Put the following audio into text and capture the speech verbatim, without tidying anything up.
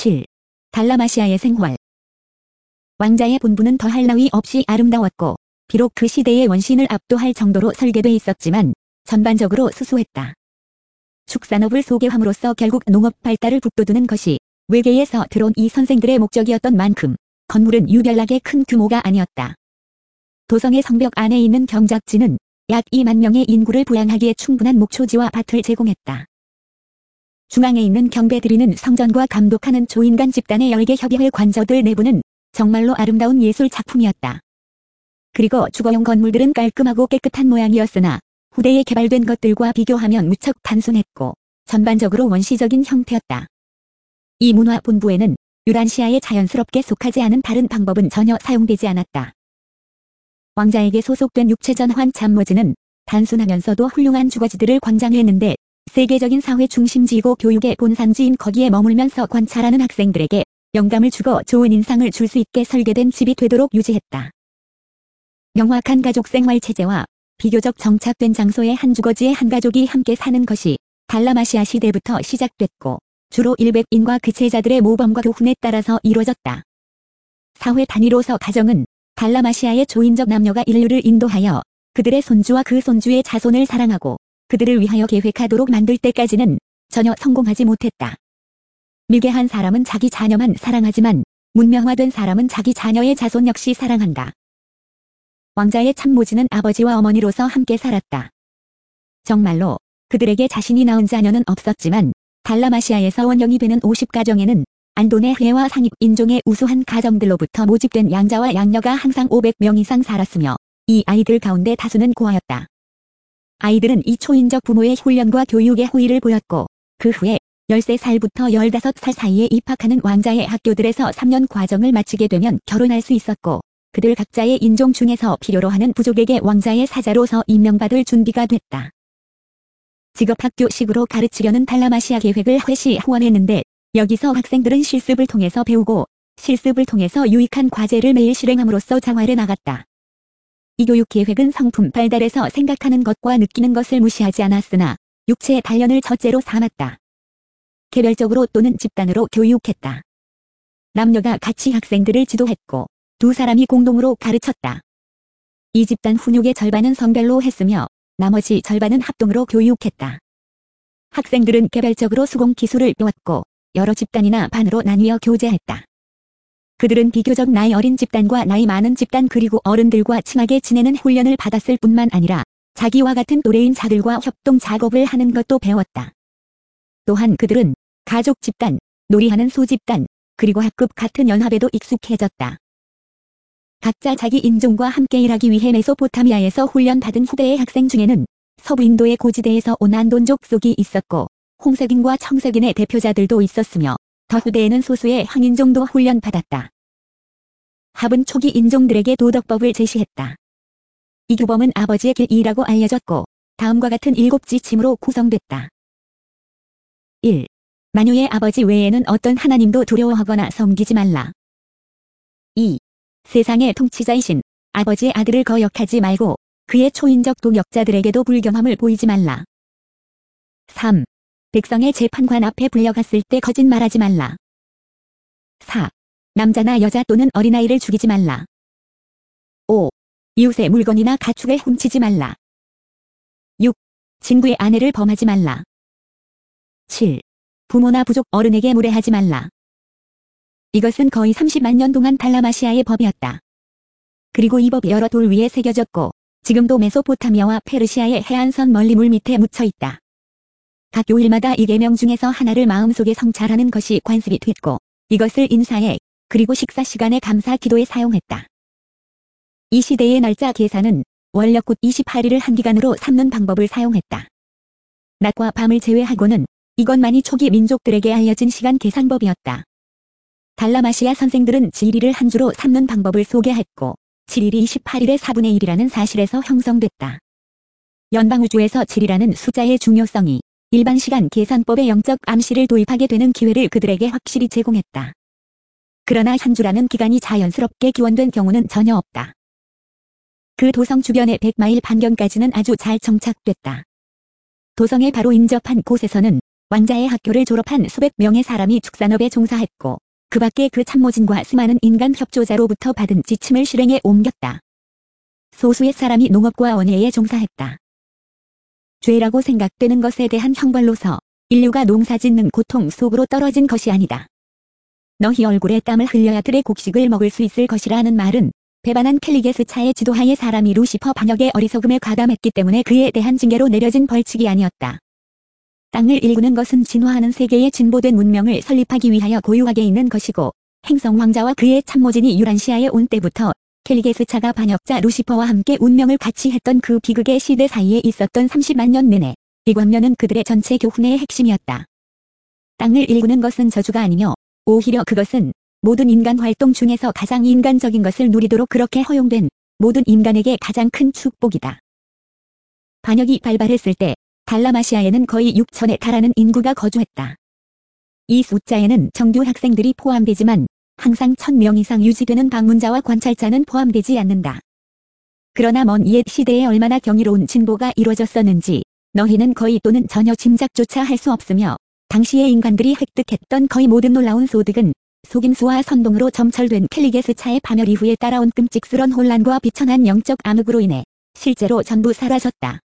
칠. 달라마시아의 생활. 왕자의 본부는 더할 나위 없이 아름다웠고 비록 그 시대의 원신을 압도할 정도로 설계돼 있었지만 전반적으로 수수했다. 축산업을 소개함으로써 결국 농업 발달을 북돋우는 것이 외계에서 들어온 이 선생들의 목적이었던 만큼 건물은 유별나게 큰 규모가 아니었다. 도성의 성벽 안에 있는 경작지는 약 이만 명의 인구를 부양하기에 충분한 목초지와 밭을 제공했다. 중앙에 있는 경배드리는 성전과 감독하는 조인간 집단의 열개 협의회 관저들 내부는 정말로 아름다운 예술 작품이었다. 그리고 주거용 건물들은 깔끔하고 깨끗한 모양이었으나 후대에 개발된 것들과 비교하면 무척 단순했고 전반적으로 원시적인 형태였다. 이 문화 본부에는 유란시아에 자연스럽게 속하지 않은 다른 방법은 전혀 사용되지 않았다. 왕자에게 소속된 육체전환 참모진은 단순하면서도 훌륭한 주거지들을 관장했는데 세계적인 사회 중심지이고 교육의 본산지인 거기에 머물면서 관찰하는 학생들에게 영감을 주고 좋은 인상을 줄 수 있게 설계된 집이 되도록 유지했다. 명확한 가족 생활 체제와 비교적 정착된 장소의 한 주거지에 한 가족이 함께 사는 것이 달라마시아 시대부터 시작됐고 주로 일백인과 그 제자들의 모범과 교훈에 따라서 이루어졌다. 사회 단위로서 가정은 달라마시아의 조인적 남녀가 인류를 인도하여 그들의 손주와 그 손주의 자손을 사랑하고 그들을 위하여 계획하도록 만들 때까지는 전혀 성공하지 못했다. 미개한 사람은 자기 자녀만 사랑하지만 문명화된 사람은 자기 자녀의 자손 역시 사랑한다. 왕자의 참모진은 아버지와 어머니로서 함께 살았다. 정말로 그들에게 자신이 낳은 자녀는 없었지만 달라마시아에서 원령이 되는 오십 가정에는 안돈의 회와 상입 인종의 우수한 가정들로부터 모집된 양자와 양녀가 항상 오백 명 이상 살았으며 이 아이들 가운데 다수는 고아였다. 아이들은 이 초인적 부모의 훈련과 교육에 호의를 보였고 그 후에 열세 살부터 열다섯 살 사이에 입학하는 왕자의 학교들에서 삼 년 과정을 마치게 되면 결혼할 수 있었고 그들 각자의 인종 중에서 필요로 하는 부족에게 왕자의 사자로서 임명받을 준비가 됐다. 직업학교식으로 가르치려는 달라마시아 계획을 회시 후원했는데 여기서 학생들은 실습을 통해서 배우고 실습을 통해서 유익한 과제를 매일 실행함으로써 장활해 나갔다. 이 교육 계획은 성품 발달에서 생각하는 것과 느끼는 것을 무시하지 않았으나 육체의 단련을 첫째로 삼았다. 개별적으로 또는 집단으로 교육했다. 남녀가 같이 학생들을 지도했고 두 사람이 공동으로 가르쳤다. 이 집단 훈육의 절반은 성별로 했으며 나머지 절반은 합동으로 교육했다. 학생들은 개별적으로 수공 기술을 배웠고 여러 집단이나 반으로 나뉘어 교제했다. 그들은 비교적 나이 어린 집단과 나이 많은 집단 그리고 어른들과 친하게 지내는 훈련을 받았을 뿐만 아니라 자기와 같은 또래인 자들과 협동 작업을 하는 것도 배웠다. 또한 그들은 가족 집단, 놀이하는 소집단, 그리고 학급 같은 연합에도 익숙해졌다. 각자 자기 인종과 함께 일하기 위해 메소포타미아에서 훈련받은 후대의 학생 중에는 서부 인도의 고지대에서 온 안돈족 속이 있었고 홍색인과 청색인의 대표자들도 있었으며 더 후대에는 소수의 황인종도 훈련받았다. 합은 초기 인종들에게 도덕법을 제시했다. 이 규범은 아버지의 길이라고 알려졌고 다음과 같은 일곱 지침으로 구성됐다. 일. 만유의 아버지 외에는 어떤 하나님도 두려워하거나 섬기지 말라. 이. 세상의 통치자이신 아버지의 아들을 거역하지 말고 그의 초인적 동역자들에게도 불경함을 보이지 말라. 삼. 백성의 재판관 앞에 불려갔을 때 거짓말하지 말라. 사. 남자나 여자 또는 어린아이를 죽이지 말라. 오. 이웃의 물건이나 가축을 훔치지 말라. 육. 친구의 아내를 범하지 말라. 칠. 부모나 부족 어른에게 무례하지 말라. 이것은 거의 삼십만 년 동안 달라마시아의 법이었다. 그리고 이 법이 여러 돌 위에 새겨졌고 지금도 메소포타미아와 페르시아의 해안선 멀리 물 밑에 묻혀있다. 각 요일마다 이 계명 중에서 하나를 마음속에 성찰하는 것이 관습이 됐고 이것을 인사에 그리고 식사 시간에 감사 기도에 사용했다. 이 시대의 날짜 계산은 원력굿 이십팔 일을 한 기간으로 삼는 방법을 사용했다. 낮과 밤을 제외하고는 이것만이 초기 민족들에게 알려진 시간 계산법이었다. 달라마시아 선생들은 칠 일을 한 주로 삼는 방법을 소개했고 칠 일이 이십팔 일의 사분의 일이라는 사실에서 형성됐다. 연방우주에서 칠이라는 숫자의 중요성이 일반 시간 계산법의 영적 암시를 도입하게 되는 기회를 그들에게 확실히 제공했다. 그러나 한 주라는 기간이 자연스럽게 기원된 경우는 전혀 없다. 그 도성 주변의 백 마일 반경까지는 아주 잘 정착됐다. 도성에 바로 인접한 곳에서는 왕자의 학교를 졸업한 수백 명의 사람이 축산업에 종사했고 그 밖에 그 참모진과 수많은 인간 협조자로부터 받은 지침을 실행에 옮겼다. 소수의 사람이 농업과 원예에 종사했다. 죄라고 생각되는 것에 대한 형벌로서 인류가 농사짓는 고통 속으로 떨어진 것이 아니다. 너희 얼굴에 땀을 흘려야 들의 곡식을 먹을 수 있을 것이라 하는 말은 배반한 켈리게스차의 지도하에 사람이 루시퍼 반역의 어리석음에 가담했기 때문에 그에 대한 징계로 내려진 벌칙이 아니었다. 땅을 일구는 것은 진화하는 세계의 진보된 문명을 설립하기 위하여 고유하게 있는 것이고 행성 왕자와 그의 참모진이 유란시아에 온 때부터 켈리게스차가 반역자 루시퍼와 함께 운명을 같이 했던 그 비극의 시대 사이에 있었던 삼십만 년 내내 이 광면은 그들의 전체 교훈의 핵심이었다. 땅을 일구는 것은 저주가 아니며 오히려 그것은 모든 인간 활동 중에서 가장 인간적인 것을 누리도록 그렇게 허용된 모든 인간에게 가장 큰 축복이다. 반역이 발발했을 때 달라마시아에는 거의 육천에 달하는 인구가 거주했다. 이 숫자에는 정규 학생들이 포함되지만 항상 천 명 이상 유지되는 방문자와 관찰자는 포함되지 않는다. 그러나 먼 옛 시대에 얼마나 경이로운 진보가 이루어졌었는지 너희는 거의 또는 전혀 짐작조차 할 수 없으며 당시의 인간들이 획득했던 거의 모든 놀라운 소득은 속임수와 선동으로 점철된 켈리게스차의 파멸 이후에 따라온 끔찍스런 혼란과 비천한 영적 암흑으로 인해 실제로 전부 사라졌다.